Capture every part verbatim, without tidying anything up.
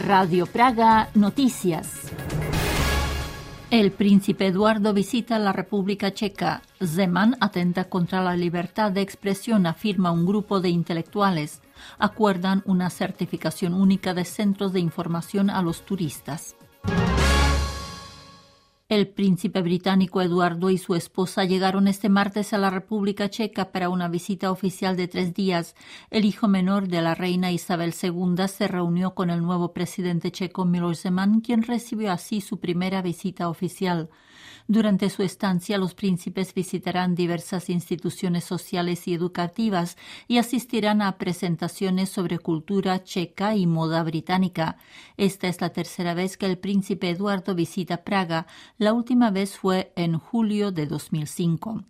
Radio Praga Noticias. El príncipe Eduardo visita la República Checa. Zeman atenta contra la libertad de expresión, afirma un grupo de intelectuales. Acuerdan una certificación única de centros de información a los turistas. El príncipe británico Eduardo y su esposa llegaron este martes a la República Checa para una visita oficial de tres días. El hijo menor de la reina Isabel segunda se reunió con el nuevo presidente checo Miloš Zeman, quien recibió así su primera visita oficial. Durante su estancia, los príncipes visitarán diversas instituciones sociales y educativas y asistirán a presentaciones sobre cultura checa y moda británica. Esta es la tercera vez que el príncipe Eduardo visita Praga. La última vez fue en julio de dos mil cinco.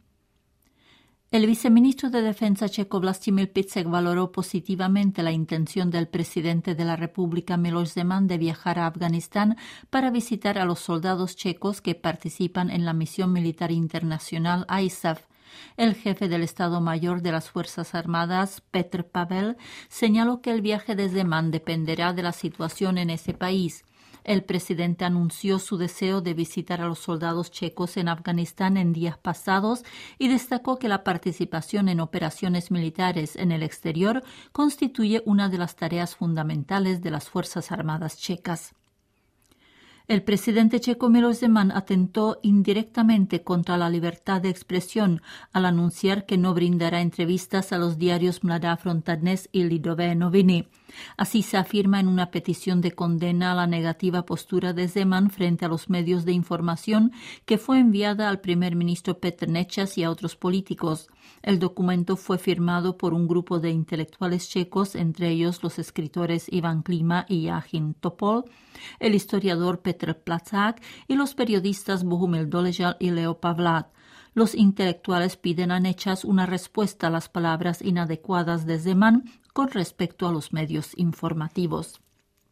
El viceministro de Defensa checo Vlastimil Picek valoró positivamente la intención del presidente de la República Miloš Zeman de viajar a Afganistán para visitar a los soldados checos que participan en la misión militar internacional I S A F. El jefe del Estado Mayor de las Fuerzas Armadas, Petr Pavel, señaló que el viaje de Zeman dependerá de la situación en ese país. El presidente anunció su deseo de visitar a los soldados checos en Afganistán en días pasados y destacó que la participación en operaciones militares en el exterior constituye una de las tareas fundamentales de las Fuerzas Armadas checas. El presidente checo Miloš Zeman atentó indirectamente contra la libertad de expresión al anunciar que no brindará entrevistas a los diarios Mladá fronta Dnes y Lidové noviny. Así se afirma en una petición de condena a la negativa postura de Zeman frente a los medios de información que fue enviada al primer ministro Petr Nečas y a otros políticos. El documento fue firmado por un grupo de intelectuales checos, entre ellos los escritores Ivan Klima y Jáchym Topol, el historiador Petr Plačák y los periodistas Bohumil Doležal y Leo Pavlát. Los intelectuales piden a Nečas una respuesta a las palabras inadecuadas de Zeman con respecto a los medios informativos.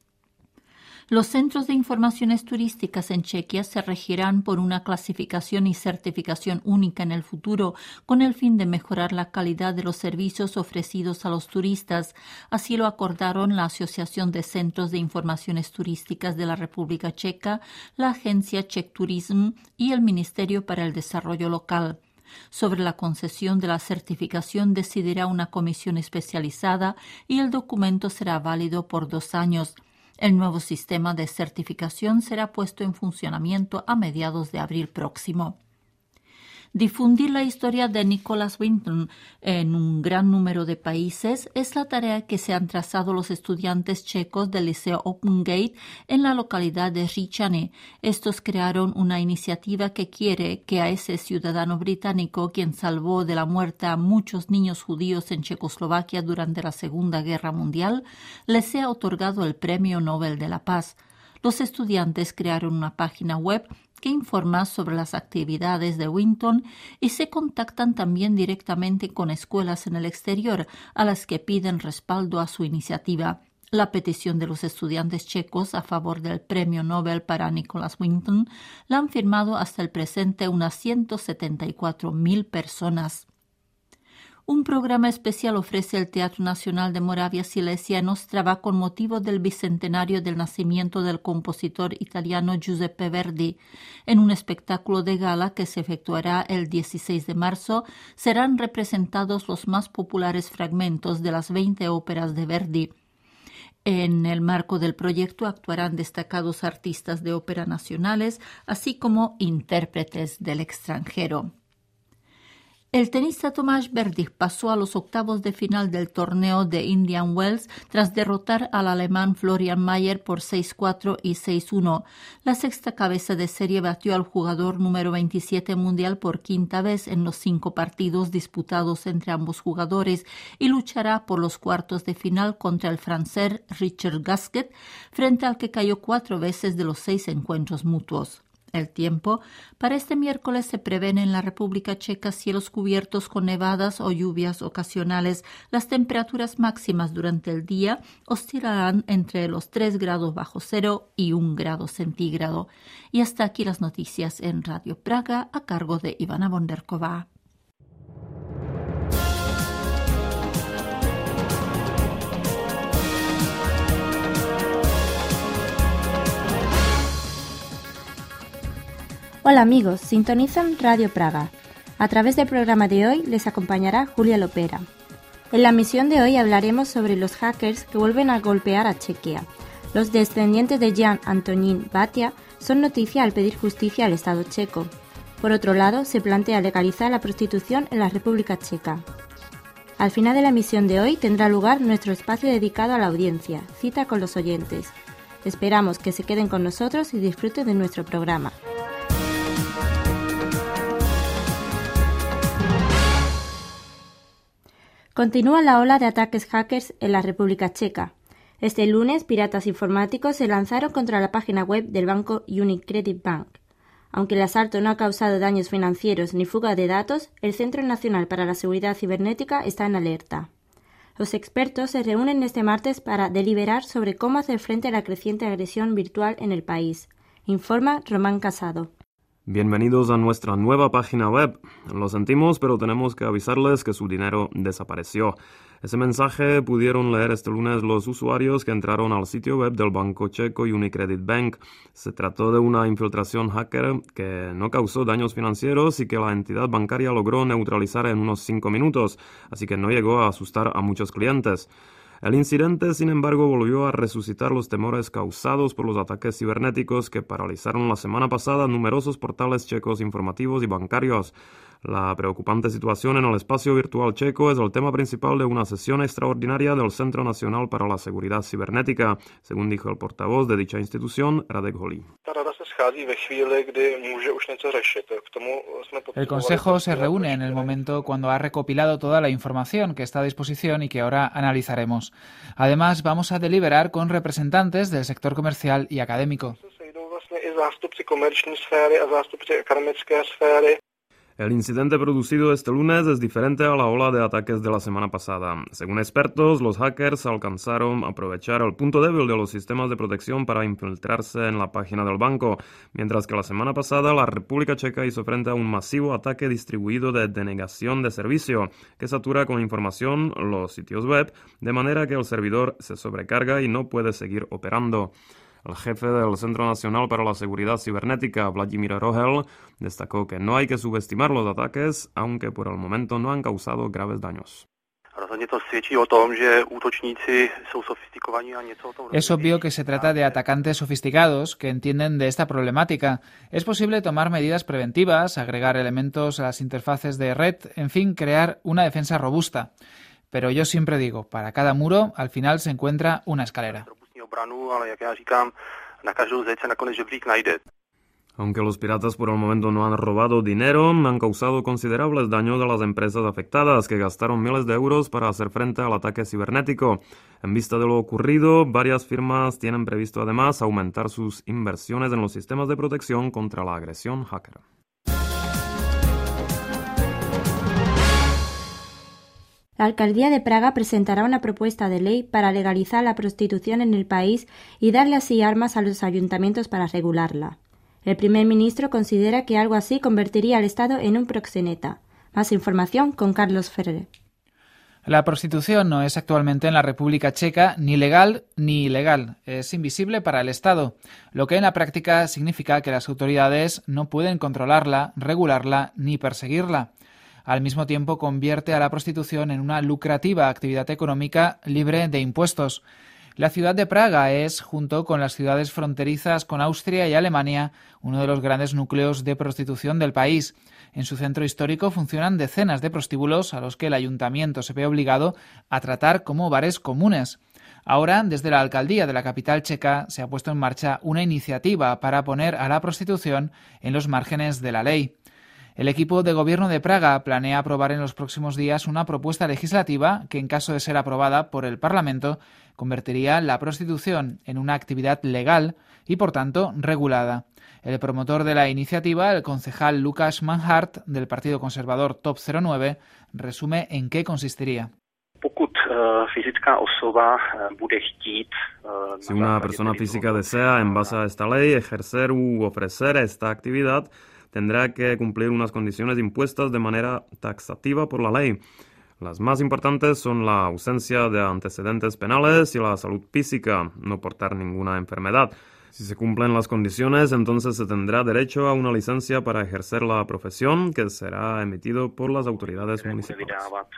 Los centros de informaciones turísticas en Chequia se regirán por una clasificación y certificación única en el futuro, con el fin de mejorar la calidad de los servicios ofrecidos a los turistas. Así lo acordaron la Asociación de Centros de Informaciones Turísticas de la República Checa, la agencia Czech Tourism y el Ministerio para el Desarrollo Local. Sobre la concesión de la certificación decidirá una comisión especializada y el documento será válido por dos años. El nuevo sistema de certificación será puesto en funcionamiento a mediados de abril próximo. Difundir la historia de Nicholas Winton en un gran número de países es la tarea que se han trazado los estudiantes checos del Liceo Open Gate en la localidad de Říčany. Estos crearon una iniciativa que quiere que a ese ciudadano británico, quien salvó de la muerte a muchos niños judíos en Checoslovaquia durante la Segunda Guerra Mundial, le sea otorgado el Premio Nobel de la Paz. Los estudiantes crearon una página web que informa sobre las actividades de Winton y se contactan también directamente con escuelas en el exterior a las que piden respaldo a su iniciativa. La petición de los estudiantes checos a favor del Premio Nobel para Nicholas Winton la han firmado hasta el presente unas ciento setenta y cuatro mil personas. Un programa especial ofrece el Teatro Nacional de Moravia Silesia en Ostrava con motivo del bicentenario del nacimiento del compositor italiano Giuseppe Verdi. En un espectáculo de gala que se efectuará el dieciséis de marzo, serán representados los más populares fragmentos de las veinte óperas de Verdi. En el marco del proyecto actuarán destacados artistas de ópera nacionales, así como intérpretes del extranjero. El tenista Tomáš Berdych pasó a los octavos de final del torneo de Indian Wells tras derrotar al alemán Florian Mayer por seis cuatro y seis uno. La sexta cabeza de serie batió al jugador número veintisiete mundial por quinta vez en los cinco partidos disputados entre ambos jugadores y luchará por los cuartos de final contra el francés Richard Gasquet, frente al que cayó cuatro veces de los seis encuentros mutuos. El tiempo. Para este miércoles se prevén en la República Checa cielos cubiertos con nevadas o lluvias ocasionales. Las temperaturas máximas durante el día oscilarán entre los tres grados bajo cero y un grado centígrado. Y hasta aquí las noticias en Radio Praga a cargo de Ivana Bonderková. Hola amigos, sintonizan Radio Praga. A través del programa de hoy les acompañará Julia Lopera. En la misión de hoy hablaremos sobre los hackers que vuelven a golpear a Chequia. Los descendientes de Jan Antonín Batia son noticia al pedir justicia al Estado checo. Por otro lado, se plantea legalizar la prostitución en la República Checa. Al final de la emisión de hoy tendrá lugar nuestro espacio dedicado a la audiencia, cita con los oyentes. Esperamos que se queden con nosotros y disfruten de nuestro programa. Continúa la ola de ataques hackers en la República Checa. Este lunes, piratas informáticos se lanzaron contra la página web del banco UniCredit Bank. Aunque el asalto no ha causado daños financieros ni fuga de datos, el Centro Nacional para la Seguridad Cibernética está en alerta. Los expertos se reúnen este martes para deliberar sobre cómo hacer frente a la creciente agresión virtual en el país, informa Román Casado. Bienvenidos a nuestra nueva página web. Lo sentimos, pero tenemos que avisarles que su dinero desapareció. Ese mensaje pudieron leer este lunes los usuarios que entraron al sitio web del banco checo UniCredit Bank. Se trató de una infiltración hacker que no causó daños financieros y que la entidad bancaria logró neutralizar en unos cinco minutos, así que no llegó a asustar a muchos clientes. El incidente, sin embargo, volvió a resucitar los temores causados por los ataques cibernéticos que paralizaron la semana pasada numerosos portales checos informativos y bancarios. La preocupante situación en el espacio virtual checo es el tema principal de una sesión extraordinaria del Centro Nacional para la Seguridad Cibernética, según dijo el portavoz de dicha institución, Radek Holý. El Consejo se reúne en el momento cuando ha recopilado toda la información que está a disposición y que ahora analizaremos. Además, vamos a deliberar con representantes del sector comercial y académico. El incidente producido este lunes es diferente a la ola de ataques de la semana pasada. Según expertos, los hackers alcanzaron aprovechar el punto débil de los sistemas de protección para infiltrarse en la página del banco, mientras que la semana pasada la República Checa hizo frente a un masivo ataque distribuido de denegación de servicio, que satura con información los sitios web, de manera que el servidor se sobrecarga y no puede seguir operando. El jefe del Centro Nacional para la Seguridad Cibernética, Vladimír Rohel, destacó que no hay que subestimar los ataques, aunque por el momento no han causado graves daños. Es obvio que se trata de atacantes sofisticados que entienden de esta problemática. Es posible tomar medidas preventivas, agregar elementos a las interfaces de red, en fin, crear una defensa robusta. Pero yo siempre digo, para cada muro, al final se encuentra una escalera. Aunque los piratas por el momento no han robado dinero, han causado considerables daños a las empresas afectadas, que gastaron miles de euros para hacer frente al ataque cibernético. En vista de lo ocurrido, varias firmas tienen previsto además aumentar sus inversiones en los sistemas de protección contra la agresión hacker. La alcaldía de Praga presentará una propuesta de ley para legalizar la prostitución en el país y darle así armas a los ayuntamientos para regularla. El primer ministro considera que algo así convertiría al Estado en un proxeneta. Más información con Carlos Ferrer. La prostitución no es actualmente en la República Checa ni legal ni ilegal. Es invisible para el Estado, lo que en la práctica significa que las autoridades no pueden controlarla, regularla ni perseguirla. Al mismo tiempo, convierte a la prostitución en una lucrativa actividad económica libre de impuestos. La ciudad de Praga es, junto con las ciudades fronterizas con Austria y Alemania, uno de los grandes núcleos de prostitución del país. En su centro histórico funcionan decenas de prostíbulos a los que el ayuntamiento se ve obligado a tratar como bares comunes. Ahora, desde la alcaldía de la capital checa, se ha puesto en marcha una iniciativa para poner a la prostitución en los márgenes de la ley. El equipo de gobierno de Praga planea aprobar en los próximos días una propuesta legislativa que, en caso de ser aprobada por el Parlamento, convertiría la prostitución en una actividad legal y, por tanto, regulada. El promotor de la iniciativa, el concejal Lukáš Manhart, del Partido Conservador Top cero nueve, resume en qué consistiría. Si una persona física desea, en base a esta ley, ejercer u ofrecer esta actividad, tendrá que cumplir unas condiciones impuestas de manera taxativa por la ley. Las más importantes son la ausencia de antecedentes penales y la salud física, no portar ninguna enfermedad. Si se cumplen las condiciones, entonces se tendrá derecho a una licencia para ejercer la profesión que será emitido por las autoridades municipales.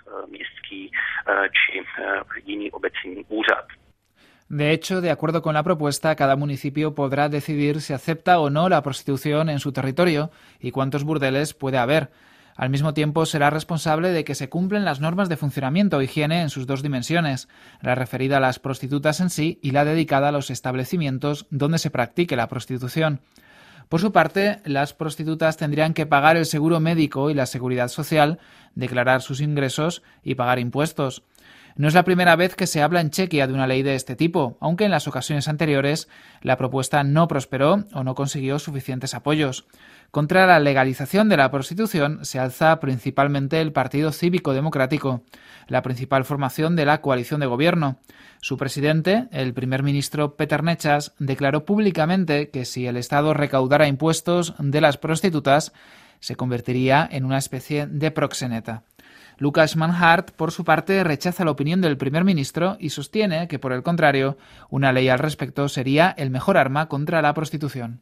De hecho, de acuerdo con la propuesta, cada municipio podrá decidir si acepta o no la prostitución en su territorio y cuántos burdeles puede haber. Al mismo tiempo, será responsable de que se cumplen las normas de funcionamiento o higiene en sus dos dimensiones, la referida a las prostitutas en sí y la dedicada a los establecimientos donde se practique la prostitución. Por su parte, las prostitutas tendrían que pagar el seguro médico y la seguridad social, declarar sus ingresos y pagar impuestos. No es la primera vez que se habla en Chequia de una ley de este tipo, aunque en las ocasiones anteriores la propuesta no prosperó o no consiguió suficientes apoyos. Contra la legalización de la prostitución se alza principalmente el Partido Cívico Democrático, la principal formación de la coalición de gobierno. Su presidente, el primer ministro Peter Nečas, declaró públicamente que si el Estado recaudara impuestos de las prostitutas, se convertiría en una especie de proxeneta. Lukáš Manhart, por su parte, rechaza la opinión del primer ministro y sostiene que, por el contrario, una ley al respecto sería el mejor arma contra la prostitución.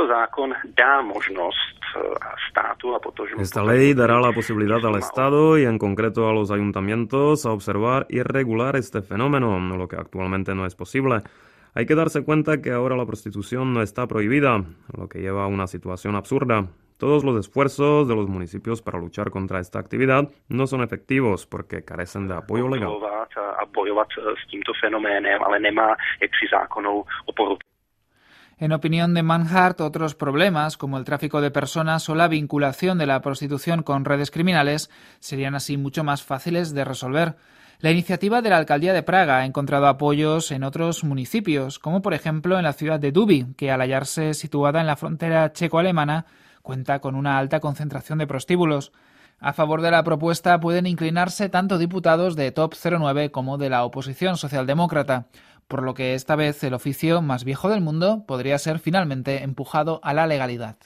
Esta ley dará la posibilidad al Estado y en concreto a los ayuntamientos a observar y regular este fenómeno, lo que actualmente no es posible. Hay que darse cuenta que ahora la prostitución no está prohibida, lo que lleva a una situación absurda. Todos los esfuerzos de los municipios para luchar contra esta actividad no son efectivos porque carecen de apoyo legal. En opinión de Manhart, otros problemas, como el tráfico de personas o la vinculación de la prostitución con redes criminales, serían así mucho más fáciles de resolver. La iniciativa de la Alcaldía de Praga ha encontrado apoyos en otros municipios, como por ejemplo en la ciudad de Dubí, que al hallarse situada en la frontera checo-alemana, cuenta con una alta concentración de prostíbulos. A favor de la propuesta pueden inclinarse tanto diputados de Top cero nueve como de la oposición socialdemócrata, por lo que esta vez el oficio más viejo del mundo podría ser finalmente empujado a la legalidad.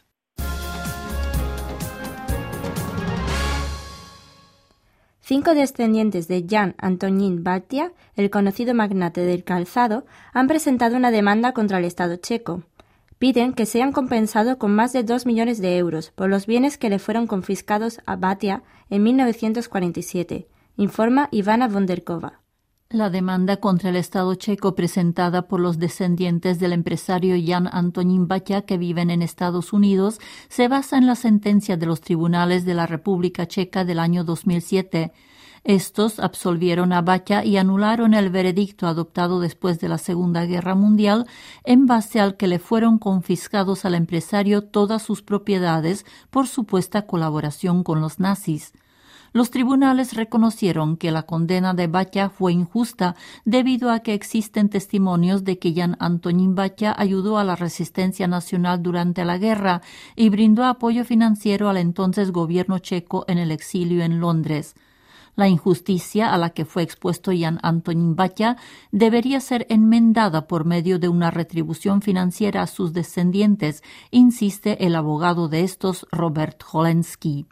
Cinco descendientes de Jan Antonín Batia, el conocido magnate del calzado, han presentado una demanda contra el Estado checo. Piden que sean compensados con más de dos millones de euros por los bienes que le fueron confiscados a Batia en mil novecientos cuarenta y siete, informa Ivana Vonderkova. La demanda contra el Estado checo presentada por los descendientes del empresario Jan Antonín Batia que viven en Estados Unidos se basa en la sentencia de los tribunales de la República Checa del año dos mil siete. Estos absolvieron a Batia y anularon el veredicto adoptado después de la Segunda Guerra Mundial, en base al que le fueron confiscados al empresario todas sus propiedades por supuesta colaboración con los nazis. Los tribunales reconocieron que la condena de Batia fue injusta debido a que existen testimonios de que Jan Antonín Batia ayudó a la resistencia nacional durante la guerra y brindó apoyo financiero al entonces gobierno checo en el exilio en Londres. La injusticia a la que fue expuesto Jan Antonín Batia debería ser enmendada por medio de una retribución financiera a sus descendientes, insiste el abogado de estos, Robert Holensky.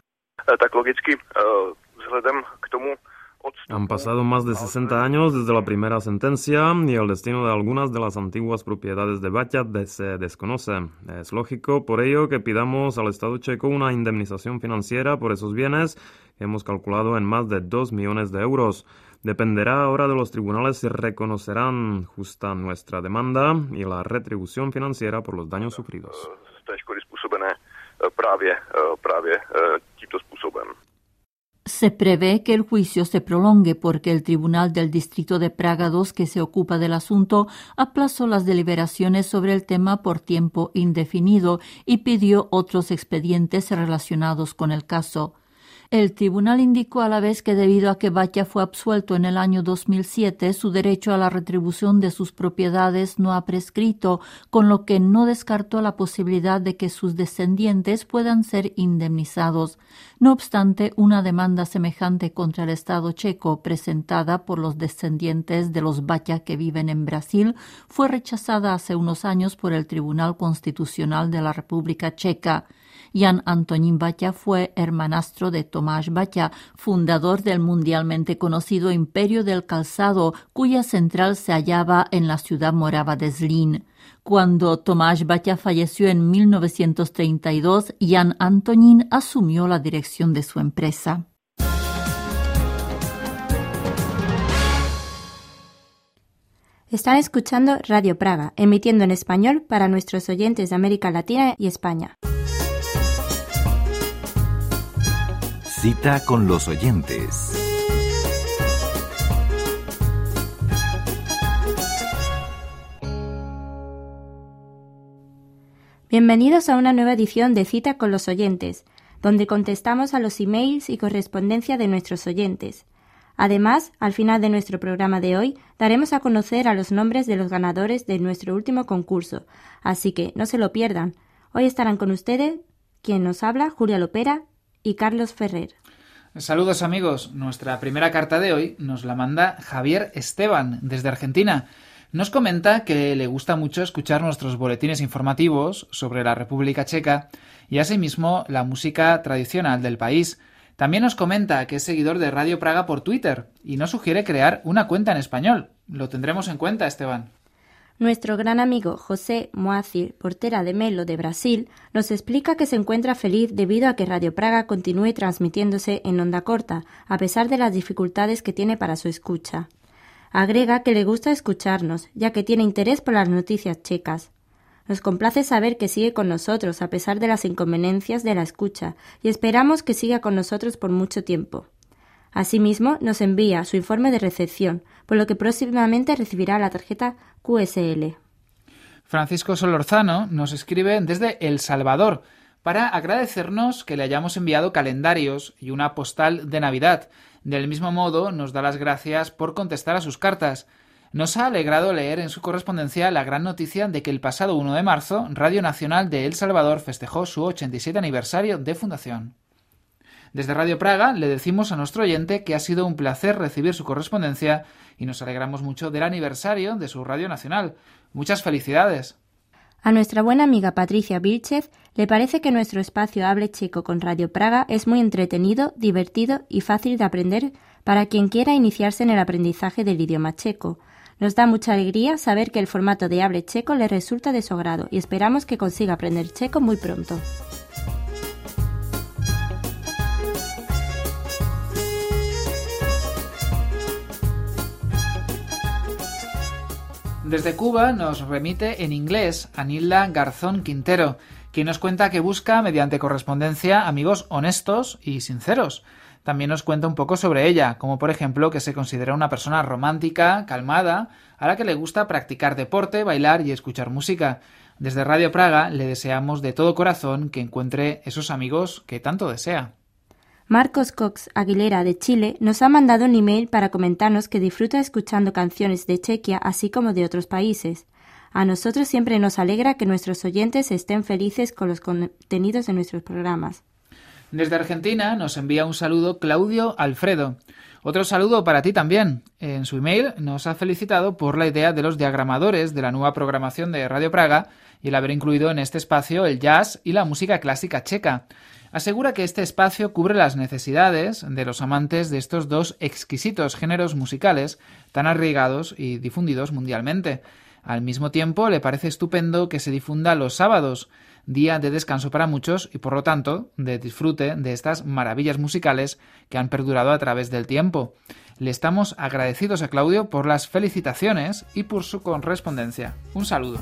Han pasado más de sesenta años desde la primera sentencia y el destino de algunas de las antiguas propiedades de Batia se desconoce. Es lógico, por ello, que pidamos al Estado checo una indemnización financiera por esos bienes que hemos calculado en más de dos millones de euros. Dependerá ahora de los tribunales si reconocerán justa nuestra demanda y la retribución financiera por los daños sufridos. Se prevé que el juicio se prolongue porque el Tribunal del Distrito de Praga dos, que se ocupa del asunto, aplazó las deliberaciones sobre el tema por tiempo indefinido y pidió otros expedientes relacionados con el caso. El tribunal indicó a la vez que debido a que Batia fue absuelto en el año dos mil siete, su derecho a la retribución de sus propiedades no ha prescrito, con lo que no descartó la posibilidad de que sus descendientes puedan ser indemnizados. No obstante, una demanda semejante contra el Estado checo, presentada por los descendientes de los Batia que viven en Brasil, fue rechazada hace unos años por el Tribunal Constitucional de la República Checa. Jan Antonín Batia fue hermanastro de Tomáš Batia, fundador del mundialmente conocido Imperio del Calzado, cuya central se hallaba en la ciudad morava de Zlín. Cuando Tomáš Baťa falleció en mil novecientos treinta y dos, Jan Antonín asumió la dirección de su empresa. Están escuchando Radio Praga, emitiendo en español para nuestros oyentes de América Latina y España. Cita con los oyentes. Bienvenidos a una nueva edición de Cita con los oyentes, donde contestamos a los emails y correspondencia de nuestros oyentes. Además, al final de nuestro programa de hoy, daremos a conocer a los nombres de los ganadores de nuestro último concurso, así que no se lo pierdan. Hoy estarán con ustedes quien nos habla, Julia Lopera y Carlos Ferrer. Saludos amigos, nuestra primera carta de hoy nos la manda Javier Esteban desde Argentina. Nos comenta que le gusta mucho escuchar nuestros boletines informativos sobre la República Checa y asimismo la música tradicional del país. También nos comenta que es seguidor de Radio Praga por Twitter y nos sugiere crear una cuenta en español. Lo tendremos en cuenta, Esteban. Nuestro gran amigo José Moacir, portera de Melo de Brasil, nos explica que se encuentra feliz debido a que Radio Praga continúe transmitiéndose en onda corta, a pesar de las dificultades que tiene para su escucha. Agrega que le gusta escucharnos, ya que tiene interés por las noticias checas. Nos complace saber que sigue con nosotros a pesar de las inconveniencias de la escucha y esperamos que siga con nosotros por mucho tiempo. Asimismo, nos envía su informe de recepción, por lo que próximamente recibirá la tarjeta Q S L. Francisco Solorzano nos escribe desde El Salvador para agradecernos que le hayamos enviado calendarios y una postal de Navidad. Del mismo modo, nos da las gracias por contestar a sus cartas. Nos ha alegrado leer en su correspondencia la gran noticia de que el pasado uno de marzo Radio Nacional de El Salvador festejó su ochenta y siete aniversario de fundación. Desde Radio Praga le decimos a nuestro oyente que ha sido un placer recibir su correspondencia y nos alegramos mucho del aniversario de su Radio Nacional. Muchas felicidades. A nuestra buena amiga Patricia Vilchez le parece que nuestro espacio Hable Checo con Radio Praga es muy entretenido, divertido y fácil de aprender para quien quiera iniciarse en el aprendizaje del idioma checo. Nos da mucha alegría saber que el formato de Hable Checo le resulta de su agrado y esperamos que consiga aprender checo muy pronto. Desde Cuba nos remite en inglés Anilda Garzón Quintero, quien nos cuenta que busca mediante correspondencia amigos honestos y sinceros. También nos cuenta un poco sobre ella, como por ejemplo que se considera una persona romántica, calmada, a la que le gusta practicar deporte, bailar y escuchar música. Desde Radio Praga le deseamos de todo corazón que encuentre esos amigos que tanto desea. Marcos Cox Aguilera de Chile nos ha mandado un email para comentarnos que disfruta escuchando canciones de Chequia así como de otros países. A nosotros siempre nos alegra que nuestros oyentes estén felices con los contenidos de nuestros programas. Desde Argentina nos envía un saludo Claudio Alfredo. Otro saludo para ti también. En su email nos ha felicitado por la idea de los diagramadores de la nueva programación de Radio Praga y el haber incluido en este espacio el jazz y la música clásica checa. Asegura que este espacio cubre las necesidades de los amantes de estos dos exquisitos géneros musicales tan arraigados y difundidos mundialmente. Al mismo tiempo, le parece estupendo que se difunda los sábados, día de descanso para muchos y, por lo tanto, de disfrute de estas maravillas musicales que han perdurado a través del tiempo. Le estamos agradecidos a Claudio por las felicitaciones y por su correspondencia. Un saludo.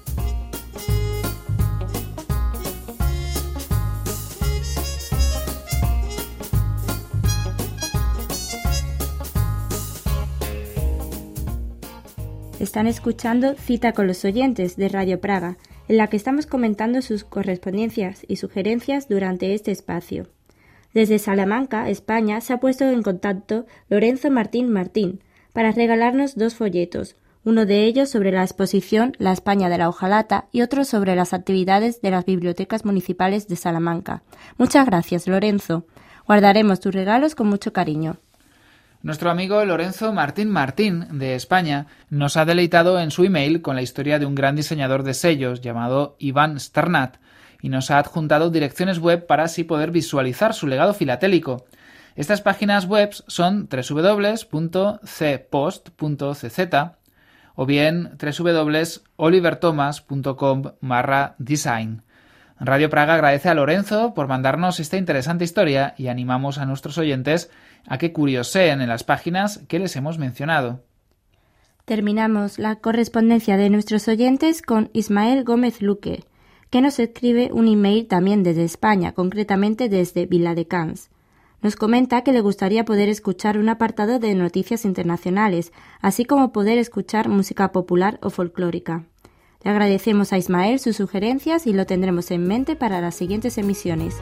Están escuchando Cita con los oyentes de Radio Praga, en la que estamos comentando sus correspondencias y sugerencias durante este espacio. Desde Salamanca, España, se ha puesto en contacto Lorenzo Martín Martín para regalarnos dos folletos, uno de ellos sobre la exposición La España de la hojalata y otro sobre las actividades de las bibliotecas municipales de Salamanca. Muchas gracias, Lorenzo. Guardaremos tus regalos con mucho cariño. Nuestro amigo Lorenzo Martín Martín, de España, nos ha deleitado en su email con la historia de un gran diseñador de sellos llamado Iván Sternat y nos ha adjuntado direcciones web para así poder visualizar su legado filatélico. Estas páginas web son doble u doble u doble u punto c post punto c z o bien doble u doble u doble u punto oliver thomas punto com barra design. Radio Praga agradece a Lorenzo por mandarnos esta interesante historia y animamos a nuestros oyentes a que curioseen en las páginas que les hemos mencionado. Terminamos la correspondencia de nuestros oyentes con Ismael Gómez Luque, que nos escribe un email también desde España, concretamente desde Viladecans. Nos comenta que le gustaría poder escuchar un apartado de noticias internacionales, así como poder escuchar música popular o folclórica. Le agradecemos a Ismael sus sugerencias y lo tendremos en mente para las siguientes emisiones.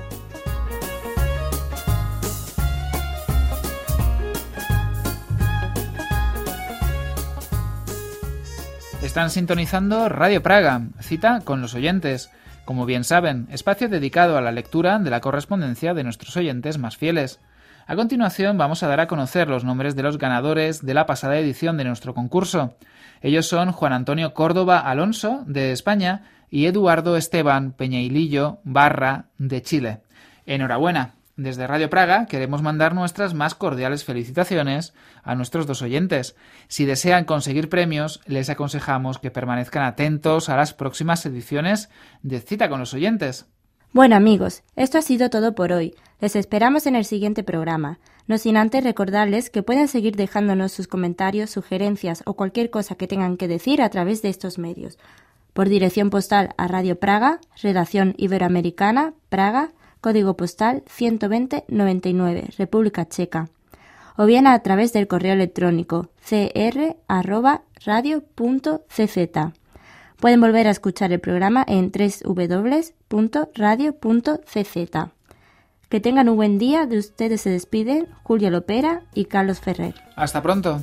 Están sintonizando Radio Praga, cita con los oyentes. Como bien saben, espacio dedicado a la lectura de la correspondencia de nuestros oyentes más fieles. A continuación vamos a dar a conocer los nombres de los ganadores de la pasada edición de nuestro concurso. Ellos son Juan Antonio Córdoba Alonso, de España, y Eduardo Esteban Peñailillo Barra, de Chile. Enhorabuena. Desde Radio Praga queremos mandar nuestras más cordiales felicitaciones a nuestros dos oyentes. Si desean conseguir premios, les aconsejamos que permanezcan atentos a las próximas ediciones de Cita con los Oyentes. Bueno amigos, esto ha sido todo por hoy. Les esperamos en el siguiente programa. No sin antes recordarles que pueden seguir dejándonos sus comentarios, sugerencias o cualquier cosa que tengan que decir a través de estos medios. Por dirección postal a Radio Praga, Redacción Iberoamericana, Praga, código postal ciento veinte noventa y nueve, República Checa. O bien a través del correo electrónico c r arroba radio punto c z. Pueden volver a escuchar el programa en doble u doble u doble u punto radio punto c z. Que tengan un buen día. De ustedes se despiden Julia Lopera y Carlos Ferrer. Hasta pronto.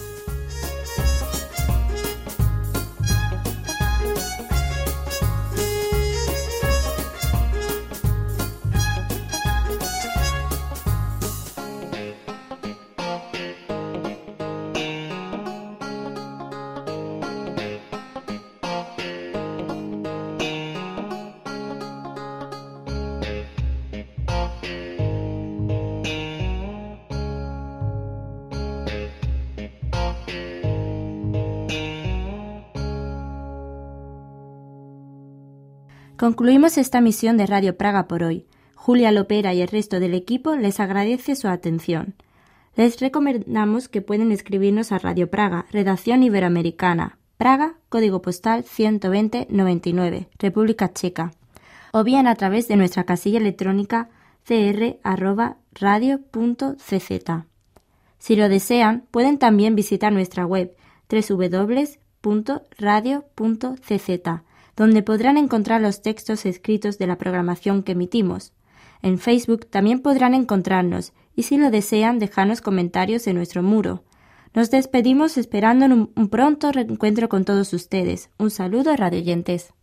Concluimos esta misión de Radio Praga por hoy. Julia Lopera y el resto del equipo les agradece su atención. Les recomendamos que pueden escribirnos a Radio Praga, Redacción Iberoamericana, Praga, código postal ciento veinte noventa y nueve, República Checa, o bien a través de nuestra casilla electrónica c r arroba radio punto c z. Si lo desean, pueden también visitar nuestra web doble u doble u doble u punto radio punto c z, donde podrán encontrar los textos escritos de la programación que emitimos. En Facebook también podrán encontrarnos y si lo desean dejarnos comentarios en nuestro muro. Nos despedimos esperando un, un pronto reencuentro con todos ustedes. Un saludo, radioyentes.